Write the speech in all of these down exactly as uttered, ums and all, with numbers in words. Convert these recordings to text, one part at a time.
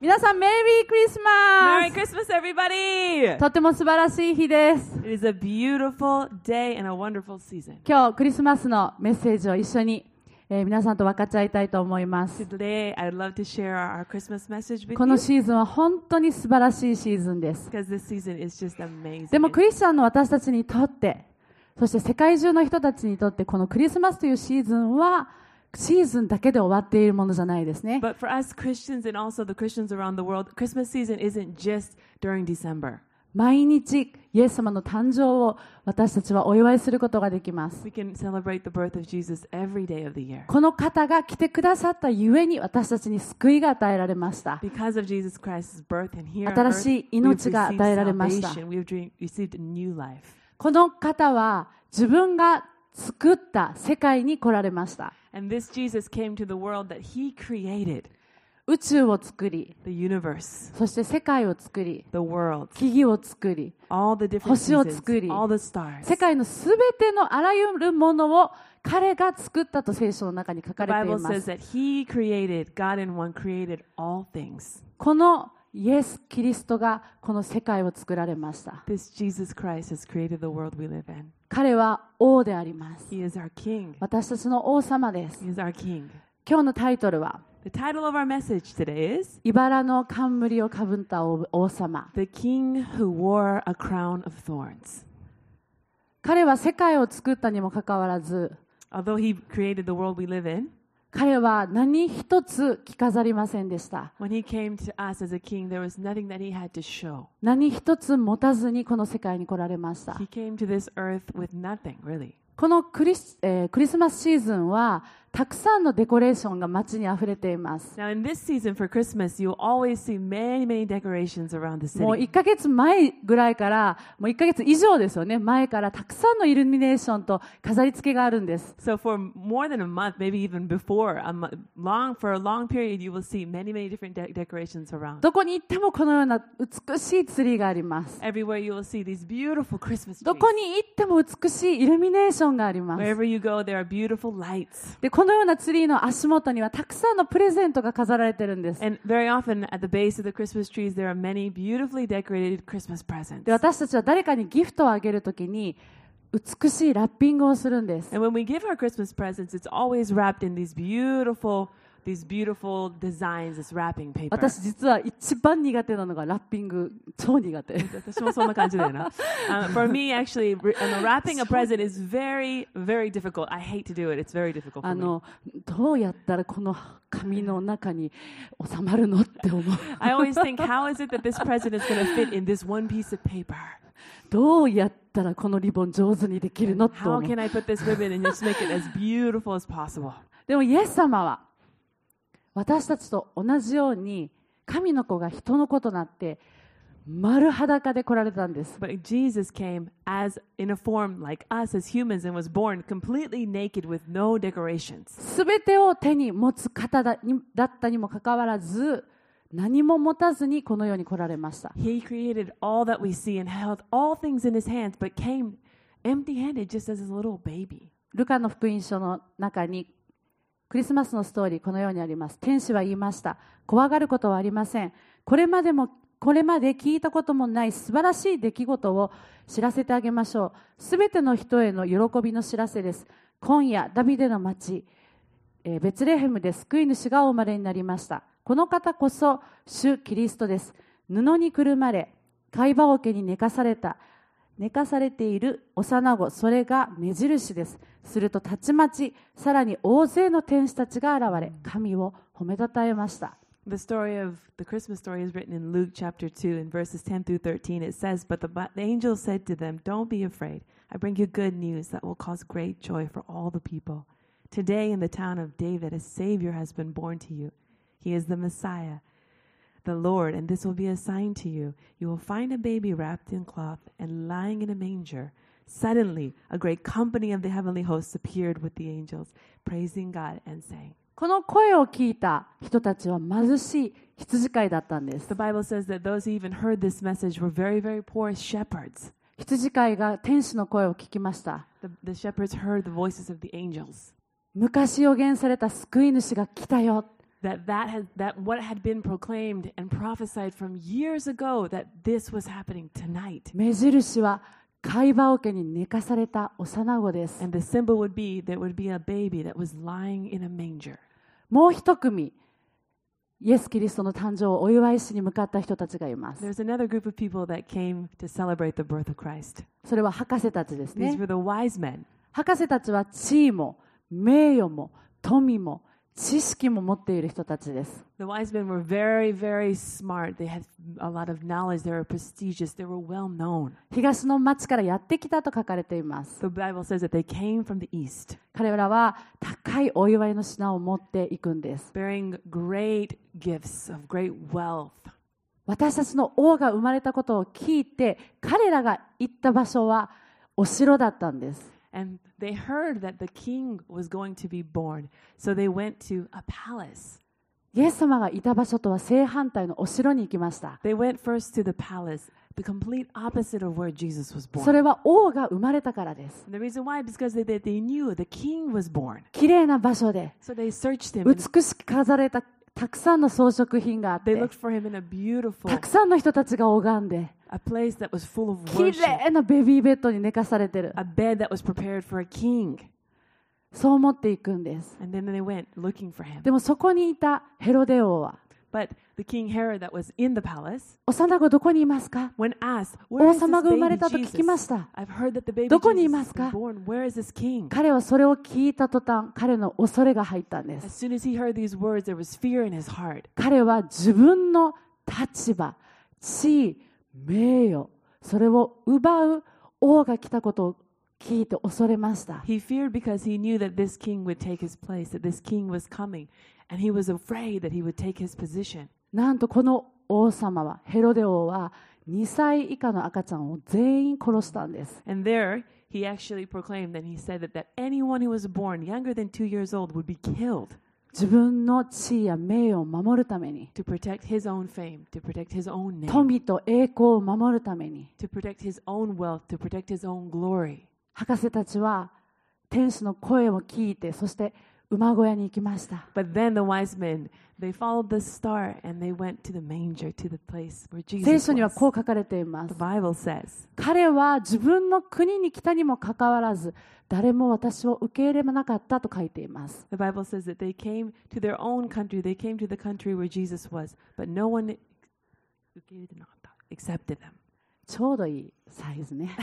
皆さん、メリークリスマ Merry ス Christmas, everybody! とても素晴らしい日です。 It is a beautiful day and a wonderful season. 今日、クリスマスのメッセージを一緒に、えー皆さんと分かち合いたいと思います。 Today, I'd love to share our, our Christmas message with この you シーズンは本当に素晴らしいシーズンです。 because this season is just amazing. でも、クリスチャンの私たちにとって、そして世界中の人たちにとって、このクリスマスというシーズンは、シーズンだけで終わっているものじゃないですね。 But for us Christians and also the Christians around the world, Christmas season isn't just during December. 毎日、イエス様の誕生を私たちはお祝いすることができます。 We can celebrate the birth of Jesus every day of the year. この方が来てくださったゆえに私たちに救いが与えられました。 Because of Jesus Christ's birth and here on 新 earth, しい we've 命が received 与えられました。 salvation. We've dream- received a new life. この方は自分が作った世界に来られました。 And this Jesus came to the world that he created, 宇宙を作り、 the universe, そして世界を作り、 the world, 木々を作り、 all the different 星を seasons, 作り、 all the stars. 世界のすべてのあらゆるものを彼が作ったと聖書の中に書か The れてい Bible ま says す。 that he created, God in one created all things. このイエス・キリストがこの世界を作られました。 This Jesus Christ has created the world we live in. 彼は王であります。 He is our king. 私たちの王様です。 He is our king. 今日のタイトルは、 The title of our message today is 茨の冠をかぶった王様。 The King Who Wore a Crown of Thorns. 彼は世界を作ったにもかかわらず、 Although he created the world we live in, 彼は何一つ着飾りませんでした。 when he came to us as a king, there was nothing that he had to show. 何一つ持たずにこの世界に来られました。 He came to this earth with nothing, really. このクリス、えークリスマスシーズンは、たくさんのデコレーションが街に溢れています。 Now, in this season for Christmas, you'll always see many, many decorations around the もう city. いっかげつまえぐらいから、もういっかげつ以上ですよね。前からたくさんのイルミネーションと飾り付けがあるんです。 So for more than a month, maybe even before, a mo- long for a long period, you will see many, many different de- decorations around. どこに行ってもこのような美しいツリーがあります。 Everywhere you will see these beautiful Christmas ど trees. こに行っても美しいイルミネーションがあります。 Wherever you go, there are beautiful lights. で、このようなツリーの足元にはたくさんのプレゼントが飾られてるんです。 And very often at the base of the Christmas trees, there are many beautifully decorated Christmas presents. で、私たちは誰かにギフトをあげるときに美しいラッピングをするんです。 And when we give our Christmas presents, it's always wrapped in these beautiful, these beautiful designs, this wrapping paper. 私実は一番苦手なのがラッピング、超苦手。 私もそんな感じだよな。Um, for me, actually, re- um, wrapping a present is very, very difficult. I hate to do it. It's very difficult あ for me. の、どうやったらこの紙の中に収まるのって思う。 I always think, how is it that this present is going to fit in this one piece of paper? どうやったらこのリボン上手にできるのって How 思う。 can I put this ribbon and just make it as beautiful as possible? でもイエス様は私たちと同じように神の子が人の子となって丸裸で来られたんです。 But Jesus came as in a form like us as humans and was born completely naked with no decorations. すべてを手に持つ方だにだったにもかかわらず何も持たずにこの世に来られました。 He created all that we see and held all things in his hands, but came empty-handed just as a little baby. ルカの福音書の中にクリスマスのストーリーこのようにあります。天使は言いました。怖がることはありません。これまでもこれまで聞いたこともない素晴らしい出来事を知らせてあげましょう。すべての人への喜びの知らせです。今夜ダビデの町、えーベツレヘムで救い主がお生まれになりました。この方こそ主キリストです。布にくるまれ、貝羽桶に寝かされた。寝かされている幼子、それが目印です。するとたちまちさらに大勢の天使たちが現れ、神を褒めたたえました。 The story of the Christmas story is written in Luke chapter two in verses ten through thirteen. It says, But the, the angel said to them, Don't be afraid. I bring you good news that will cause great joy for all the people. Today in the town of David, a Savior has been born to you. He is the Messiah, the Lord, and this will be a sign to you. You will find a baby wrapped in cloth and lying in a manger. Suddenly, a great company of the heavenly hosts appeared with the angels, praising God and saying, この声を聞いた人たちは貧しい羊飼いだったんです。 The Bible says that those who even heard this message were very, very poor shepherds. 羊飼いが天使の声を聞きました。 The, the shepherds heard the voices of the angels. 昔予言された救い主が来たよ。 that that had that what had been proclaimed and prophesied from years ago that this was happening tonight. 目印は貝羽桶に寝かされた幼子です。 And the symbol would be there would be a baby that was lying in a manger. もう一組、イエス・キリストの誕生をお祝いしに向かった人たちがいます。 There's another group of people that came to celebrate the birth of Christ. それは博士たちです These ね。 were the wise men. 博士たちは地位も名誉も富も知識も持っている人たちです。 The wise men were very, very smart. They had a lot of knowledge. They were prestigious. They were well known. 東の町からやってきたと書かれています。 The Bible says that they came from the east, 彼らは高いお祝いの品を持っていくんです。 bearing great gifts of great wealth. 私たちの王が生まれたことを聞いて、彼らが行った場所はお城だったんです。 And they heard that the king was going to be born. So they went to a palace. イエス様がいた場所とは正反対のお城に行きました。 They went first to the palace, the complete opposite of where Jesus was そ born. れは王が生まれたからです。 And the reason why is because they, they, they knew the king was born. 綺麗な場所で So they searched him. And 美しく飾られたたくさんの装飾品があっ they て、 looked for him in a beautiful, たくさんの人たちが拝んで、 a place that was full of 綺 worship. 麗なベビーベッドに寝かされてる。 A bed that was prepared for a king. そう思っていくんです。 And then they went looking for him. でもそこにいたヘロデ王は、 But the king Herod that was in the palace, 幼子どこにいますか？ when asked, where 王 is this 様が生まれ baby たと聞きまし Jesus? た。 I've heard that the baby どこにい Jesus ます has か？ been born. Where is this king? 彼はそれを聞いた途端、彼の恐れが入ったんで As す。 soon as he heard these words, there was fear in his heart. 彼は自分の立場、地位、名誉、それを奪う王が来たことを聞いて恐れました。 He feared because he knew that this king would take his place, that this king was coming, and he was afraid that he would take his position. なんとこの王様は、ヘロデ王はにさい以下の赤ちゃんを全員殺したんです。 And there, he actually proclaimed and he said that, that anyone who was born younger than two years old would be killed 自分の地位や名誉を守るために、 to protect his own fame, to protect his own name, 富と栄光を守るために、 to protect his own wealth, to protect his own glory. 博士たちは天使の声を聞いて、そして馬小屋に行きました。 But then the wise men, they followed the star and they went to the manger, to the place where 聖 Jesus 書には was. こう書かれていま The す。 Bible says, 彼は自分の国に来たにもかかわらず、誰も私を受け入れなかったと書いています。 the Bible says that they came to their own country, they came to the country where Jesus was, but no one accepted them. ちょうどいいサイズね。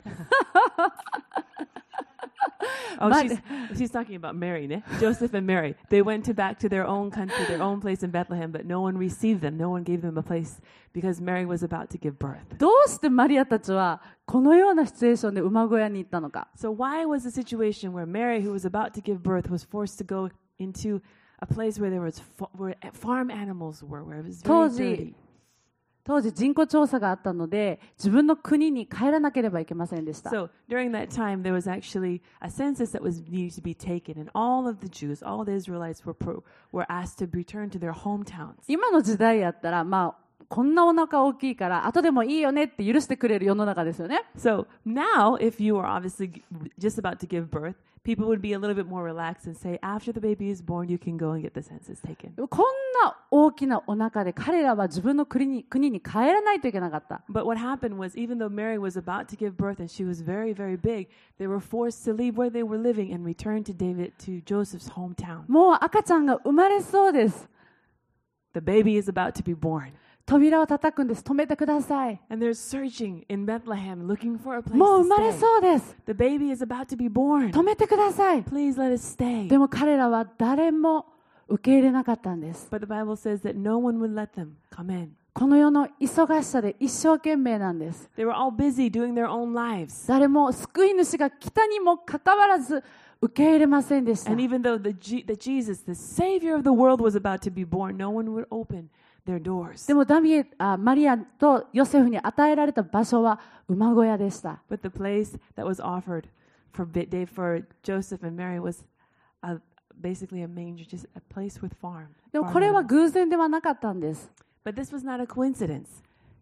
Oh, But- she's, she's talking about Mary, ne? Joseph and Mary. They went to back to their own country, their own place in Bethlehem, but no one received them. No one gave them a place because Mary was about to give birth. どうしてマリアたちはこのようなシチュエーションで馬小屋に行ったのか。 So why was the situation where Mary, who was about to give birth, was forced to go into a place where there was fa- where farm animals were, where it was very 当時 dirty? 当時人口調査があったので、自分の国に帰らなければいけませんでした。 So during that time, there was actually a census that was needed to be taken, and all of the Jews, all the Israelites, were pro- were asked to return to their hometowns. 今の時代やったら、まあ、こんなお腹大きいから、後でもいいよねって許してくれる世の中ですよね。 So now, if you are obviously g- just about to give birth, people would be a little bit more relaxed and say, after the baby is born, you can go and get the census taken. こんな大きなお腹で彼らは自分の国に国に帰らないといけなかった。 But what happened was, even though Mary was about to give birth and she was very, very big, they were forced to leave where they were living and return to David, to Joseph's hometown. もう赤ちゃんが生まれそうです。 The baby is about to be born. 扉を叩くんです。止めてください。 And they're searching in Bethlehem, looking for a place もう to 生まれ stay. そうです。 The baby is about to be born. 止めてください。 Please let us stay. でも彼らは誰も受け入れなかったんです。 But the Bible says that no one would let them come in. この世の忙しさで一生懸命なんです。 They were all busy doing their own lives. 誰も救い主が来たにもかかわらず受け入れませんでした。 And even though the, G- the Jesus, the Savior of the world, was about to be born, no one would open their doors. でもダビエあマリアとヨセフに与えられた場所は馬小屋でした。 But the place that was offered for, Bi- Dave- for Joseph and Mary was a, basically a manger, just a place with farm. でも farm これは animals. 偶然ではなかったんです。 But this was not a coincidence.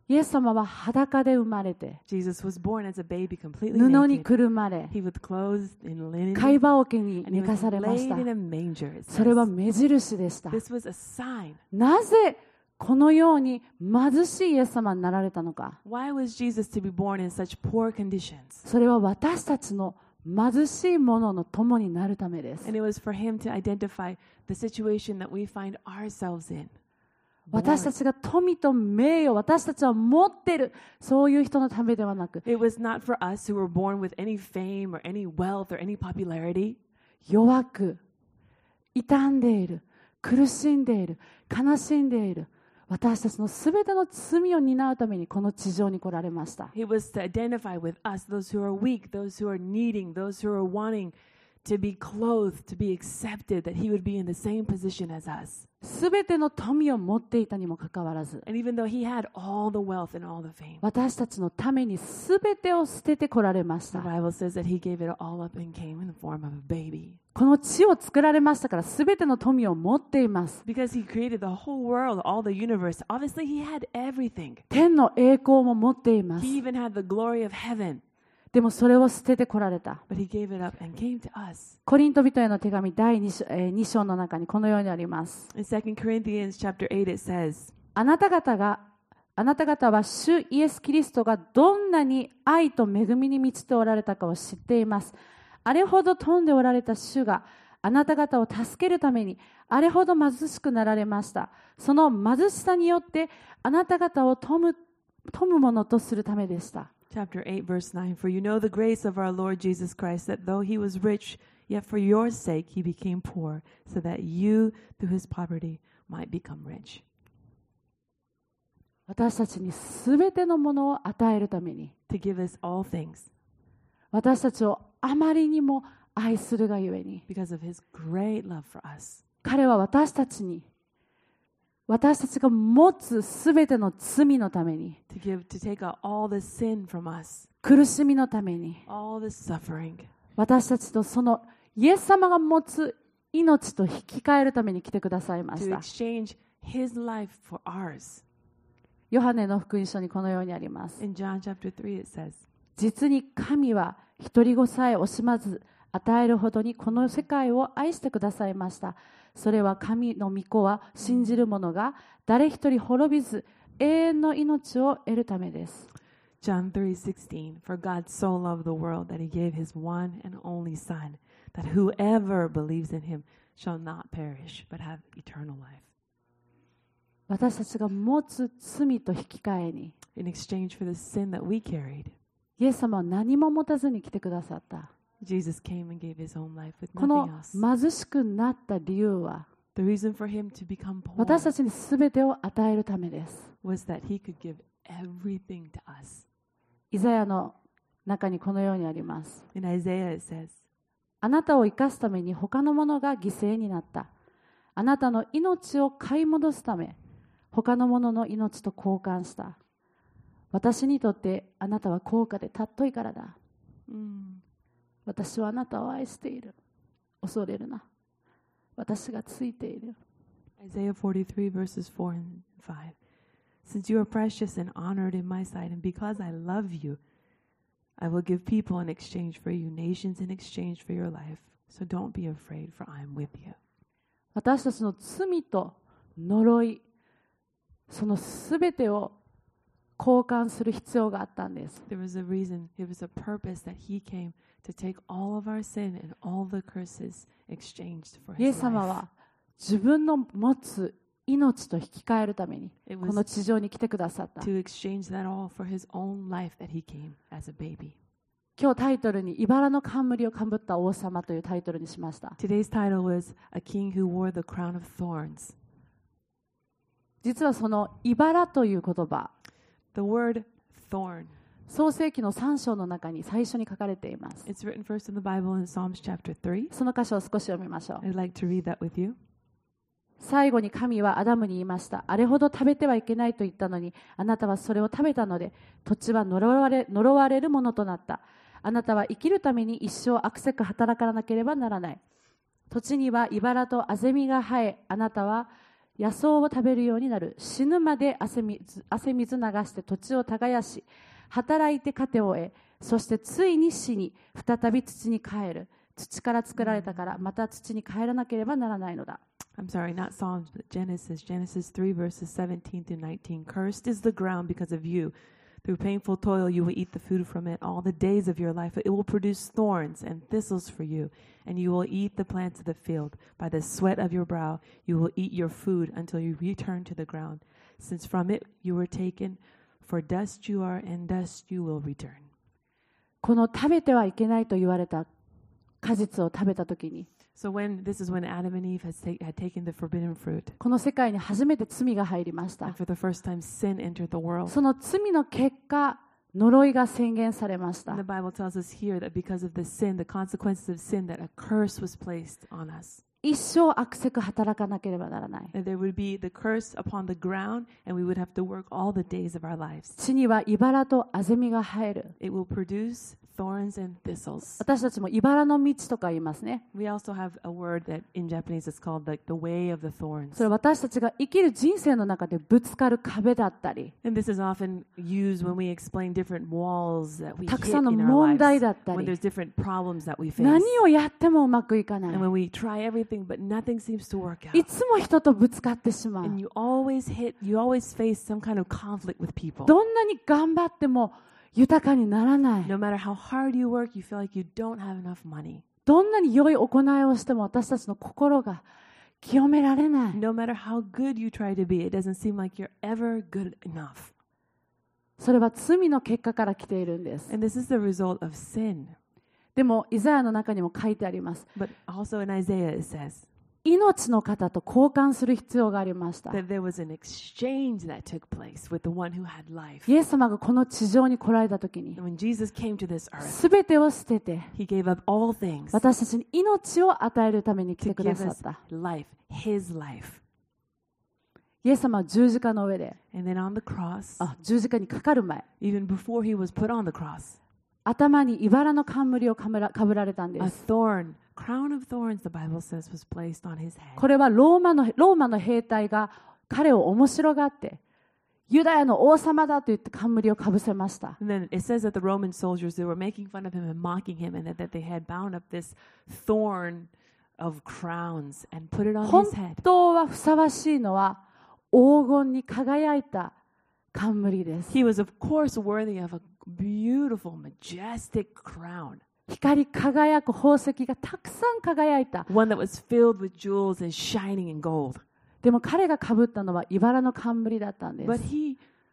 イエス様は裸で生まれて、 Jesus was born as a baby, completely 布に naked. くるまれ、 He was clothed in linen, 貝羽桶に and he 寝か was されまし laid た。 in a manger. It それは says. 目印でした。 This was a sign. なぜこのように貧しいイエス様になられたのか。 Why was Jesus to be born in such poor conditions? それは私たちの貧しいものの友になるためです。 And it was for him to identify the situation that we find ourselves in. 私たちが富と名誉、私たちは持っている、そういう人のためではなく、 It was not for us who were born with any fame or any wealth or any popularity. 弱く、傷んでいる、苦しんでいる、悲しんでいる、私たちのすべての罪を担うためにこの地上に来られました。 He was to identify with us, those who are weak, those who are needing, those who are wanting to be clothed, to be accepted, that he would be in the same position as us. すべての富を持っていたにもかかわらず、 And even though he had all the wealth and all the fame, 私たちのためにすべてを捨てて来られまし the た。 Bible says that he gave it all up and came in the form of a baby. この地を作られましたから、すべての富を持っています。 Because he created the whole world, all the universe. Obviously, he had everything. 天の栄光も持っています。 He even had the glory of heaven. でもそれを捨てて来られた。 But he gave it up and came to us. コリント人への手紙だいに章、えーに章の中にこのようにあります。 In Second Corinthians chapter eight, it says, あなた方が、あなた方は主イエス・キリストがどんなに愛と恵みに満ちておられたかを知っています。あれほど富んでおられた主があなた方を助けるためにあれほど貧しくなられました。その貧しさによってあなた方を富む、富むものとするためでした。 chapter eight, verse nine, For you know the grace of our Lord Jesus Christ, that though he was rich, yet for your sake he became poor, so that you, through his poverty, might become rich. 私たちにすべてのものを与えるために、 To give us all things, 私たちをあまりにも愛するがゆえに、 because of his great love for us. 彼は私たちに、私たちが持つすべての罪のために、 To give, to take out all the sin from us, 苦しみのために、 all the suffering, 私たちとそのイエス様が持つ命と引き換えるために来てくださいまし to た。 exchange his life for ours. ヨハネの福音書にこのようにあります。 In John chapter three, it says, 実に神は独り子さえ惜しまず与えるほどにこの世界を愛してくださいました。それは神の御子は信じる者が誰一人滅びず永遠の命を得るためです。 John three sixteen, For God so loved the world that he gave his one and only Son, that whoever believes in him shall not perish, but have eternal life. 私たちが持つ罪と引き換えに、 In exchange for the sin that we carried, イエス様は何も持たずに来てくださった。 Jesus came and gave his own life with この nothing else. 貧しくなった理由は、 The reason for him to become 私 poor たちにすべてを与えるためです。 was that he could give everything to us. イザヤの中にこのようにあります。 In Isaiah, it says, あなたを生かすために他のものが犠牲になった。あなたの命を買い戻すため、他のものの命と交換した。私にとってあなたは高価で尊いからだ。 mm, 私はあなたを愛している。恐れるな。私がついている。 Isaiah forty-three, verses four and five. Since you are precious and honored in my sight, and because I love you, I will give people in exchange for you, nations in exchange for your life. So don't be afraid, for I am with you. 私たちの罪と呪い、そのすべてを交換する必要があったんです。 There was a reason, it was a purpose that he came to take all of our sin and all the curses exchanged for イエ his ス様 life. は自分の持つ命と引き換えるために It こ was の地上に来てくださった。 to exchange that all for his own life that he came as a baby. 今日タイトルに茨の冠をかぶった王様というタイトルにしました。 Today's title was A King Who Wore the Crown of Thorns. 実はその茨という言葉、 The word thorn, 創世記のさん章の中に最初に書かれています。 it's written first in the Bible in Psalms chapter three. その箇所を少し読みましょう。 I'd like to read that with you. 最後に神はアダムに言いました。あれほど食べてはいけないと言ったのに、あなたはそれを食べたので、土地は呪われ、呪われるものとなった。あなたは生きるために一生悪せく働かなければならない。土地には茨とあぜみが生え、あなたは野草を食べるようになる。死ぬまで汗水、汗水流して土地を耕し、働いて糧を得、そしてついに死に、再び土に帰る。土から作られたから、また土に帰らなければならないのだ。 I'm sorry, not Psalms, but Genesis. Genesis three, verses seventeen through nineteen. Cursed is the ground because of you. Through painful toil you will eat the food from it all the days of your life. It will produce thorns and thistles for you, and you will eat the plants of the field. By the sweat of your brow you will eat your food until you return to the ground, since from it you were taken. For dust you are, and dust you will return. この食べてはいけないと言われた果実を食べたときに、 So when this is when Adam and Eve has ta- had taken the forbidden fruit, この世界に初めて罪が入りました。 and for the first time sin entered the world. その罪の結果、呪いが宣言されました。 And the Bible tells us here that because of the sin, the consequences of sin, that a curse was placed on us. 一生悪せく働かなければならない。 And there would be the curse upon the ground, and we would have to work all the days of our lives. 地には茨とあぜみが生える。 It will produce thorns and thistles. 私たちも茨の道とか言いますね。 We also have a word that in Japanese is called like the way of the thorns. それは私たちが生きる人生の中でぶつかる壁だったり、 And this is often used when we explain different walls that we たく hit さんの in our 問題 lives, だった when り、 there's different problems that we face. 何をやってもうまくいかない。 And when we try everything, but nothing seems to work い out. つも人とぶつかってしまう。 And you always hit, you always face some kind of conflict with people. どんなに頑張っても豊かにならない。 No matter how hard you work, you feel like you don't have enough money. どんなに良い行いをしても私たちの心が清められない。 No matter how good you try to be, it doesn't seem like you're ever good enough. それは罪の結果から来ているんです。 And this is the result of sin. でもイザヤの中にも書いてあります。 But also in Isaiah it says 命の方と交換する必要がありました。 that there was an exchange that took place with the one who had life. イエス様がこの地上に来られた時に、 And when Jesus came to this earth, すべてを捨てて he gave up all things 私たちに命を与えるために来 to てくだ give さっ us た。 life, his life. イエス様は十字架の上で、 And then on the cross, あ、十字架にかかる前、 even before he was put on the cross, 頭に茨の冠をかぶら、かぶられたんで a す。 thorn, crown of thorns, the Bible says, was placed on his head. これはローマの、ローマの兵隊が彼を面白がって、ユダヤの王様だと言って冠をかぶせました。 And then it says that the Roman soldiers, they were making fun of him and mocking him, and that, that they had bound up this thorn of crowns and put it on 本 his head. 当はふさわしいのは黄金に輝いた冠です。 He was, of course, worthy of a beautiful, majestic crown, 光り輝く宝石がたくさん輝いた。 one that was filled with jewels and shining in gold. でも彼がかぶったのは茨の冠だったんで But す。 he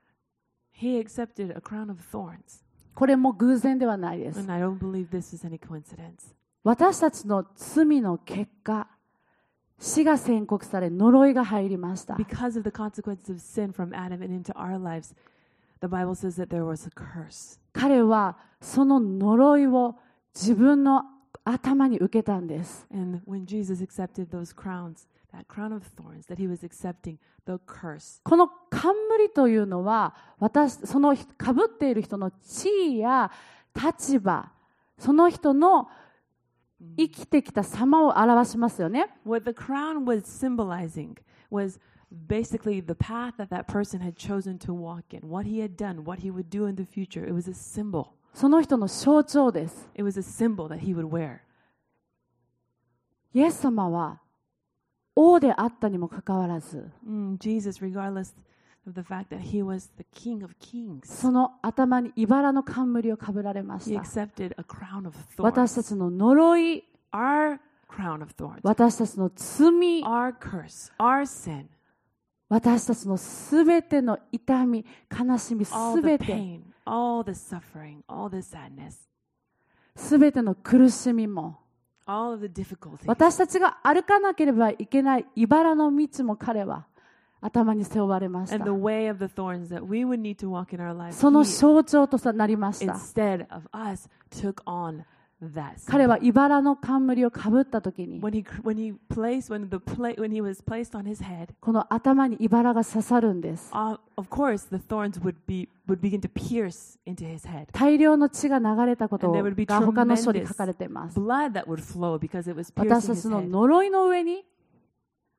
he accepted a crown of thorns. これも偶然ではないです。 And I don't believe this is any coincidence. 私たちの罪の結果、死が宣告され呪いが入りました。 Because of the consequences of sin from Adam and into our lives, the Bible says that there was a curse. 彼はその呪いを自分の頭に受けたんです。 And when Jesus accepted those crowns, that crown of thorns, that he was accepting the curse. この冠というのは、私、そのかぶっている人の地位や立場、その人の生きてきた様を表しますよね。 What the crown was symbolizing was basically the path that that person had chosen to walk in, what he had done, what he would do in the future. It was a symbol. その人の象徴です。 It was a symbol that he would wear. イエス様は王であったにもかかわらず、 Mm, Jesus, regardless of the fact that he was the King of Kings, その頭に茨の冠をかぶられまし he た。 accepted a crown of 私た thorns. ちの呪い、 Our crown of thorns, 私たちの罪、 our curse, our sin, 私たちのすべての痛み、悲しみ、 all す the べて、 pain, all the suffering, all the sadness, すべての苦しみも、 all of the difficulties. 私たちが歩かなければいけない茨の道も彼は頭に背負われまし And た。 the way of the thorns that we would need to walk in our lives, その he, 象徴となりました。 instead of us, took on that. 彼 symbol. は茨の冠をかぶったときに、 When he when he placed when the pla- when he was placed on his head, この頭に茨が刺さるんです。 uh, of course the thorns would be would begin to pierce into his head. 大量の血が流れたこと And there would be が他の書に書かれています。 Blood that would flow because it was 私 piercing た his ちの head. 呪いの上に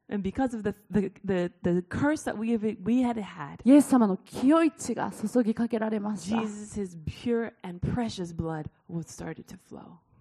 And because of the, the, the, the curse that we, have, we had had, イエス様の清い血が注ぎかけられました。 Jesus, his pure and precious blood was started to flow.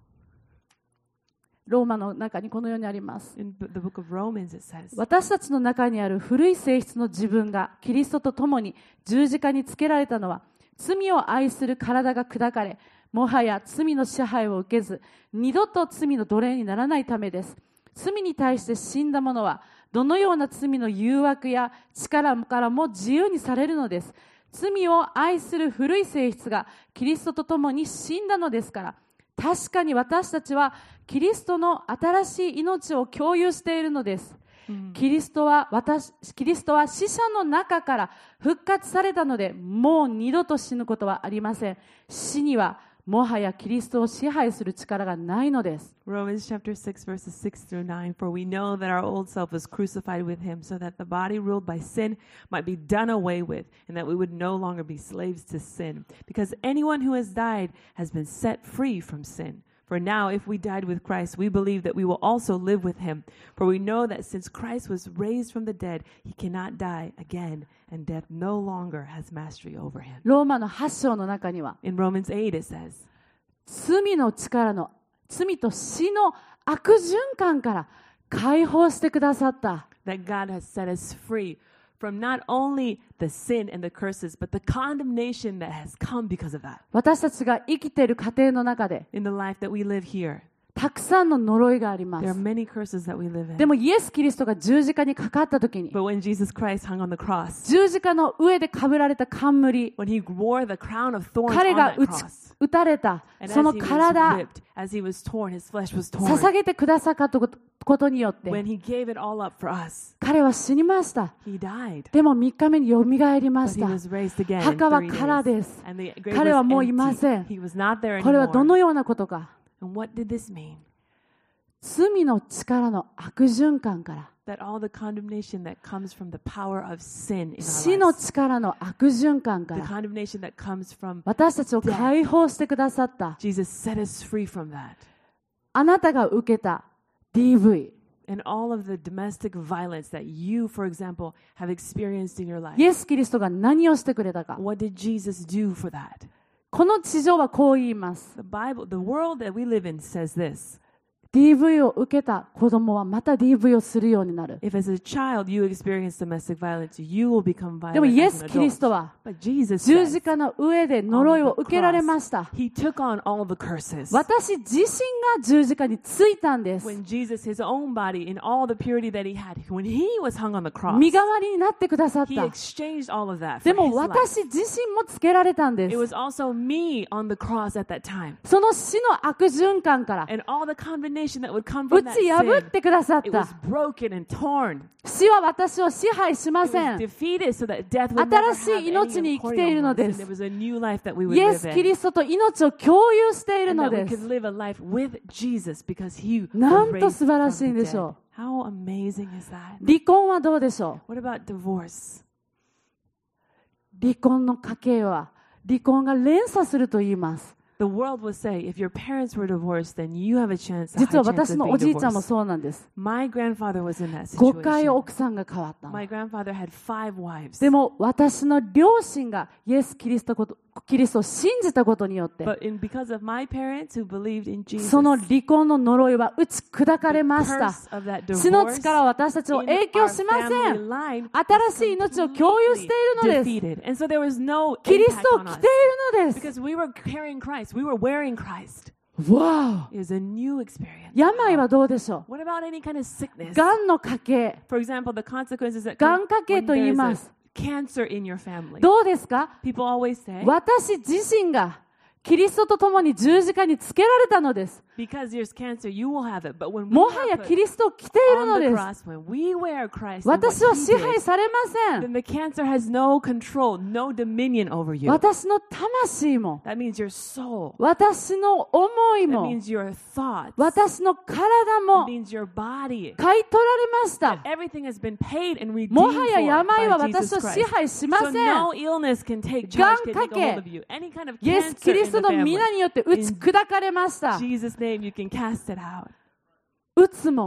ローマの中にこのようにあります。 In the book of Romans it says, 私たちの中にある古い性質の自分がキリストと共に十字架につけられたのは、罪を愛する体が砕かれ、もはや罪の支配を受けず、二度と罪の奴隷にならないためです。罪に対して死んだ者は、どのような罪の誘惑や力からも自由にされるのです。罪を愛する古い性質がキリストと共に死んだのですから、確かに私たちはキリストの新しい命を共有しているのです。キリストは私、キリストは死者の中から復活されたので、もう二度と死ぬことはありません。死にはもはやキリストを支配する力がないのです。 Romans chapter six verses six through nine, for we know that our old self was crucified with him so that the body ruled by sin might be done away with and that we would no longer be slaves to sin. Because anyone who has died has been set free from sin. For now, if we died with Christ, we believe that we will also live with him. For we know that since Christ was raised from the dead, he cannot die again, and death no longer has mastery over him. ローマのはち章の中には、 In Romans eight it says, 罪の力の、罪と死の悪循環から解放してくださった。 that God has set us free from not only the sin and the curses, but the condemnation that has come because of that. 私たちが生きている過程の中で、 In the life that we live here, たくさんの呪いがありま there are す。 many curses that we live in. でもイエス・キリストが十字架にかかった時に、 But when Jesus Christ hung on the cross, 十字架の上で被られた冠、 when he wore the crown of thorns 彼 on が that 打ち cross, 打たれた and そ as の he was 体、 whipped, as he was torn, his flesh was torn, 捧げてくださったことによって、 when he gave it all up for us, 彼は死にました。 he died. でもみっかめによみがえりま But し he た。 was raised again in 墓は three 空 days. です。 And the grave 彼は was もういま empty. せん。 He was not there これはど anymore. のようなことか。 And what did this mean? 罪の力の悪循環から、 That all the condemnation that comes from the power of sin in 死 our の lives, 力の悪循環か the ら、 condemnation that comes from 私たちを解放してくださった。 Jesus set us free from that. あなたが受けた ディーブイ、 And all of the domestic violence that you, for example, have experienced in your life. イエス・キリストが何をしてくれたか。 What did Jesus do for that? この地上はこう言います。 The Bible, the world that we live in says this. ディーブイ を受けた子供はまた ディーブイ をするようになる。 If as a child you experience domestic violence, you will become でも violent イエ as ス・ an キリス adult. トは But Jesus 十 says, 字架の上で呪いを受けられました。 He took on all the curses. 私自身が十字架についたんです。 When Jesus, his own body, in all the purity that he had, when he was hung on the cross, 身代わりになってくださっ he た。 exchanged all of that で for も his life. 私自身もつけられたんで It す。 was also me on the cross at that time. その死の悪循環から And all the condemnation that would come 打 from that ち破っ sin, てくださっ it was た。 broken and torn. 死は私を支配しま It せ was ん。 defeated so that death would never 新しい have 命 any に生き authority ている over の us. で And す。 there was a new life that we would イエ live ス・キ in. リストと命を共有している And の that we で could す。 live a life with Jesus because he なん was と raised 素晴ら from しいん the でしょ dead. How amazing is that? 離婚はどうでしょ What about divorce? う。離婚の家系は離婚が連鎖すると言います。 The world would say, if your parents were divorced, then you have a chance, a 実 high は chance 私 of の being おじいちゃんも divorced. そうなんです。 My grandfather was in that ごかい situation. 奥さんが変わったの。 My grandfather had five wives. でも私の両親がイエス・キリストことキリストを信じたことによって、 But in, because of my parents who believed in Jesus, その離婚の呪いは打ち砕かれ the ました curse of that 死の divorce 力は私たちを in 影 our 響しませ family ん line 新しい命を共有しているのです defeated. And so there was no キリス impact トを on 着 us ているのです because we were carrying Christ. We were wearing Christ. わ It was a new experience. お病はどうでしょ What about any kind of sickness? うがんの家系 For example, the consequences that が come ん家系 when と言い there ま is す a cancer in your family. どうですか People always say, 私自身がキリストと共に十字架につけられたのです because there's cancer, you will have it. But when we もはや are キ put リストを着ている on の the です cross, when we wear Christ, and what 私は he 支配 did, されません then the cancer has no control, no dominion over you. 私の魂も That means your soul. 私の思い That も means your thoughts. 私の体 It も means your body. 買い取られました Everything has been paid and redeemed もはや for 病は by 私 Jesus を支 Christ. 配しま So せん no illness can take が charge, ん can 家 take 系 a hold of you. Any kind of イエス・ cancer キリ in ス the トの family. 皆によって打ち砕かれました In Jesus' name, you can cast it out. うつも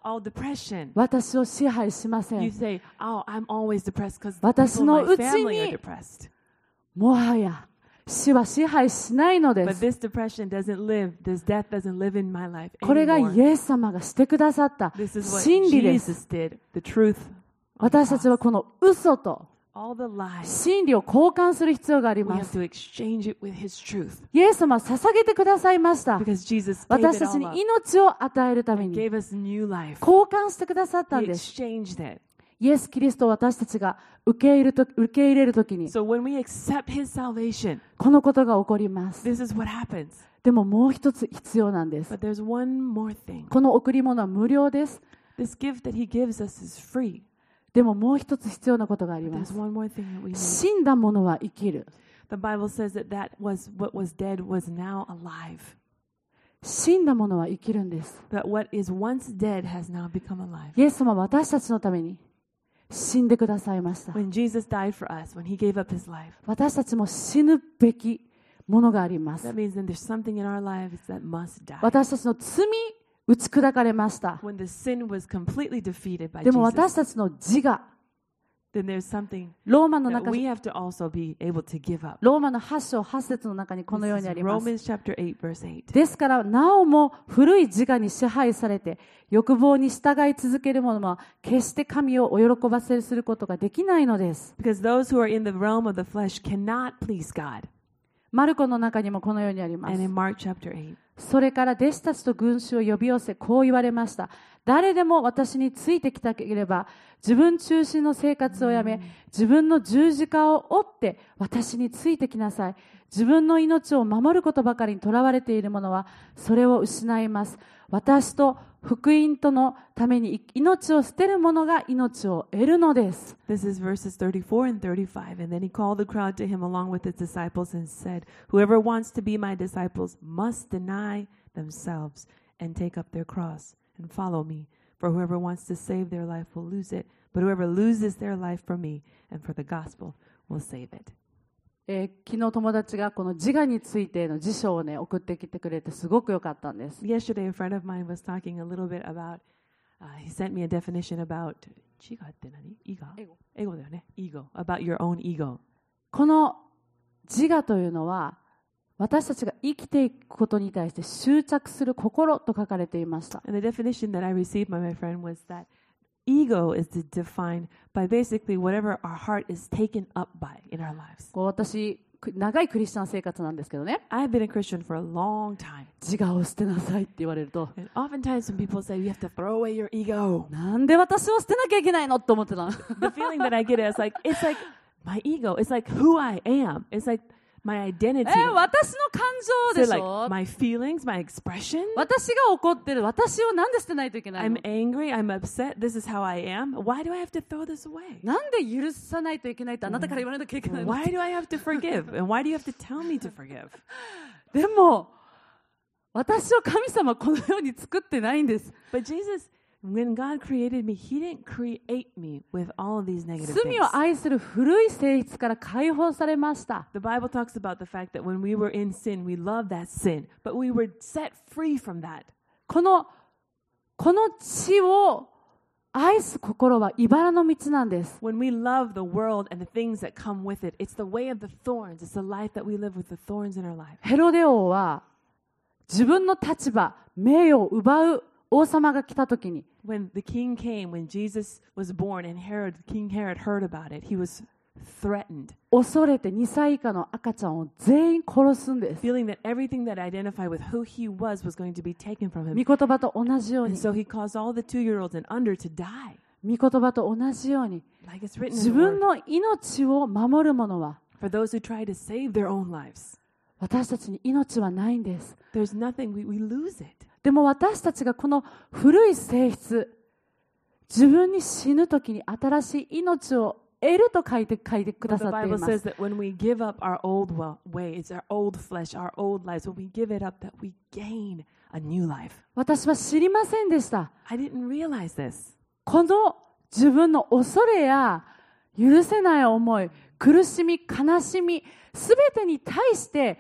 all depression. 私を支配しませ You ん。 say, oh, I'm always depressed because 私 people in の my うち family are に depressed. もはや死は支配しないので But す。 this depression doesn't live, this death doesn't live in my life これが anymore. イエス様がしてくださった This is what 真理です。 Jesus did, the truth. on the 私たちは cross. この嘘と All the lies, 真理を交換する必要があり we ま have す。 to exchange it with His truth. イエス様は捧げてくださいました。 Because Jesus gave 私 it たち all に up, 命を与えるために gave us new life. 交換してくださったん He です。 exchanged it. イエス・キリストを私たちが受け入れると受け入れるときに So when we accept His salvation, このことが起こります。 this is what happens. でももう一つ必要なんです。 But there's one more thing. この贈り物は無料です。 This gift that He gives us is free. でももう一つ必要なことがあり But ま there's す。 one more thing that we need. 死んだものは生きる。 The Bible says that that was what was dead was now alive. 死んだものは生きるんです。 That what is once dead has now become alive. イエス様は私たちのために死んでくださいました。 When Jesus died for us, when He gave up His life, 私たちも死ぬべきものがあります。 that means that there's something in our lives that must die. 私たちの罪打ち砕かれました。 When the sin was completely defeated by でも私 Jesus, たちの自我、 then there's something ローマの that 中 we have to also be able to give up. ローマのはち章はち節の中にこのよう This にあ is ります。 Romans chapter eight, verse eight. ですからなおも古い自我に支配されて欲望に従い続ける者は決して神をお喜ばせすることができないのです。 Because those who are in the realm of the flesh cannot please God. マルコの中にもこのようにありま And す。 in Mark chapter eight, それから弟子たちと群衆を呼び寄せこう言われました。誰でも私についてきたければ自分中心の生活をやめ自分の十字架を追って私についてきなさい。自分の命を守ることばかりにとらわれている者はそれを失います。私と福音とのために命を捨てる者が命を得るのです。 this is verses thirty-four and thirty-five. And then He called the crowd to Him along with His disciples and said, Whoever wants to be my disciples must deny themselves and take up their cross and follow me. For whoever wants to save their life will lose it, but whoever loses their life for me and for the gospel will save it. えー昨日友達がこの自我についての辞書をね送ってきてくれてすごく良かったんです。 Yesterday, a friend of mine was talking a little bit about, uh, he sent me a definition about, 自我って何? イガ? エゴ。 エゴだよね。ego. About your own ego. この自我というのは私たちが生きていくことに対して執着する心と書かれていました。 And the definition that I received by my friend was that ego is defined by basically whatever our heart is taken up by in our lives. こう私長いクリスチャン生活なんですけどね、 I've been a Christian for a long time. 自我を捨てなさいって言われると And oftentimes when people say you have to throw away your ego, なんで私を捨てなきゃいけないのと思ってた。 the feeling that I get is like, it's like my ego. It's like who I am. It's like my え identity. 私の感情 So でし like ょ、 my feelings, my expression. 私が怒ってる私をなんで捨てないといけないの I'm angry. I'm upset. This is how I am. Why do I have to throw this away? なんで許さないといけないってあなたから言われなきゃいけないの Why do I have to forgive? And why do you have to tell me to forgive? でも私を神様はこのように作ってないんです。 But Jesus, when God created me, He didn't create me with all of these negative 罪 things. を愛する古い性質から解放されました。 The Bible talks about the fact that when we were in sin, we loved that sin, but we were set free from that. このこの地を愛す心は茨の道なんです。 When we love the world and the things that come with it, it's the way of the thorns. It's the life that we live with the thorns in our life. ヘロデ王は自分の立場、名誉を奪う王様が来たときに When the king came, when Jesus was born and Herod, King Herod heard about it, he was threatened, 恐れてにさい以下の赤ちゃんを全員殺すんです。 feeling that everything that identified with who he was was going to be taken from 御 him. 言葉と同じよう And に so he caused all the two-year-olds and under to die. 御言葉と同じように Like it's written in 自 the 分 word. の命を守る者は For those who try to save their own lives, 私たちに命はないんです。 there's nothing, we, we lose it. でも私たちがこの古い性質、自分に死ぬときに新しい命を得ると書いて書いてくだ But さ the ってい Bible ま says す。 that when we give up our old wa- ways, our old flesh, our old lives, when we give it up, that we gain a new life. 私は知りませんでした。 I didn't realize this. この自分の恐れや許せない思い、苦しみ、悲しみ、すべてに対して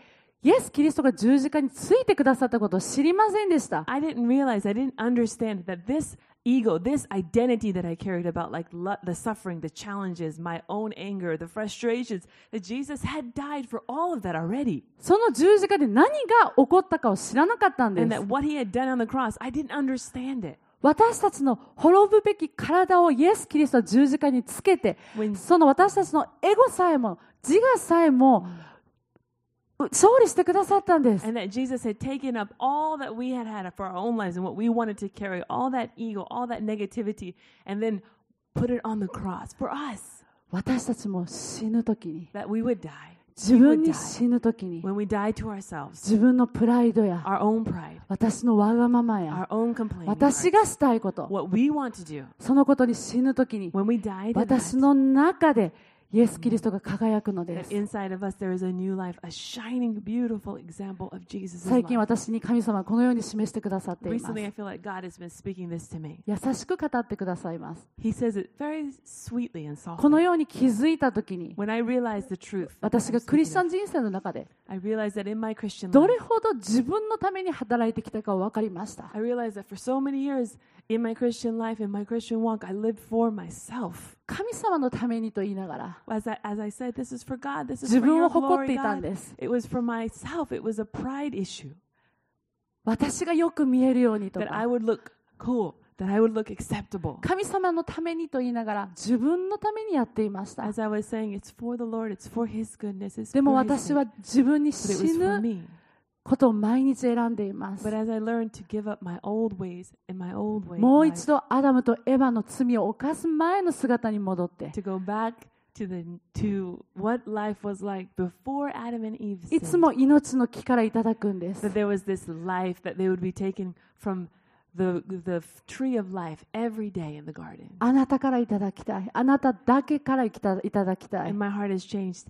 イエス・キリストが十字架についてくださったことを知りませんでした。 I didn't realize, I didn't understand that this ego, this identity that I carried about, like lo- the suffering, the challenges, my own anger, the frustrations, that Jesus had died for all of that already. その十字架で何が起こったかを知らなかったんで And す。 that what he had done on the cross, I didn't understand it. 私たちの滅ぶべき体をイエス・キリストは十字架につけて、 When- その私たちのエゴさえも自我さえも勝利してくださったんです。 And that Jesus had taken up all that we had had for our own lives and what we wanted to carry, all that ego, all that negativity, and then put it on the cross for us, 私たちも死ぬときに、 that we would die. 自分に死ぬときに、 When we die to ourselves, 自分のプライドや our own pride, 私のわがままや our own complaining, 私がしたいこと、 what we want to do, そのことに死ぬときに when we die to 私 that, の中でイエス・キリストが輝くので that す。 inside of us there is a new life, a shining, beautiful example of Jesus' 最近 life. 私に神様はこのように示してくださっています。 Recently, I feel like God has been speaking this to me. 優しく語ってくださいます。 He says it very sweetly and この softly. ように気づいたときに、 When I realized the truth, that 私 I'm がクリスチャ speaking ン人生の中で of, I realized that in my Christian ど life, れほど自分のために働いてきたかを分かりました。 I realized that for so many years in my Christian life, in my Christian walk, I lived for myself. 神様のためにと言いながら As I, as I said, this is for God, this is 自 for 分 your を誇って glory, いたん God. です。 It was for myself. It was a pride issue 私がよく見えるようにと that I か、 would look cool, that I would look acceptable. 神様のためにと言いながら自分のためにやっていました。 As I was saying, it's for the Lord, it's for His goodness, it's で for も His 私 sake. は自分に But it 死 was for ぬ me. ことを毎日選んでいます But。as I learned to give up my old ways and my old ways, もう life, 一度アダムとエヴァの罪を犯す前の姿に戻って、 to go back to the to what life was like before Adam and Eve い sinned. つも命の木からいただくんです。 That there was this life that they would be taken from the the tree of life every day in the garden. あなたからいただきたい。あなただけからいたいただきたい And。my heart has changed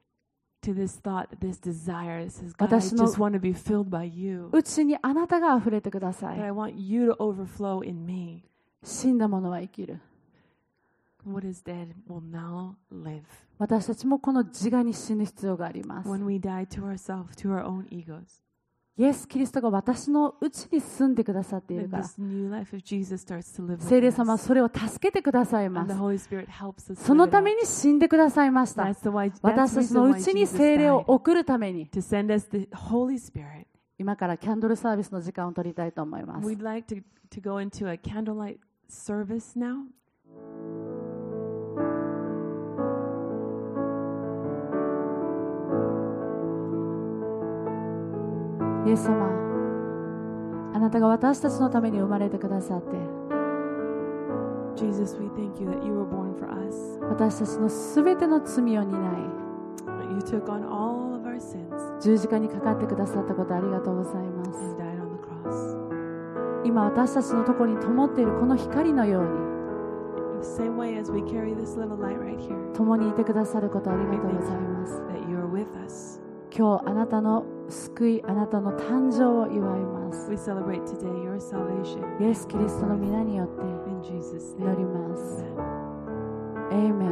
to this thought, this desire. It says, God, I 私の just want to be filled by you. うちにあなたが溢れてくださ That I い。 want you to overflow in me. 死んだ者は生きる。 What is dead will now live. 私たちもこの自我に死ぬ必要があります。 When we die to ourselves, to our own egos, イエス・キリストが私のうちに住んでくださっている then から、 this new life of Jesus starts to live 聖霊 within 様は us. それを助けてください And ま the す。 Holy Spirit helps us そ live の it た out. めに死んでくださいました。 That's the why, 私 that's た the ちの reason う why ちに Jesus 聖霊を died. 送るために、 To send us the Holy Spirit. 今からキャンドルサービスの時間を取りたいと思います。 We'd like to, to go into a candlelight service now. イエス様、あなたが私たちのために生まれてくださって、 Jesus, we thank you that you were born for us. 私たちのすべての罪を担い、 That you took on all of our sins 十字架にかかってくださったことありがとうございます。 and died on the cross. 今私たちのところに灯っているこの光のように、 In the same way as we carry this little light right here, 共にいてくださることありがとうございます。 that you are with us. 今日あなたの救い、あなたの誕生を祝います。 We celebrate today your salvation. イエス・キリストの皆によって In Jesus' 祈り name. ます。 Amen. エーメン。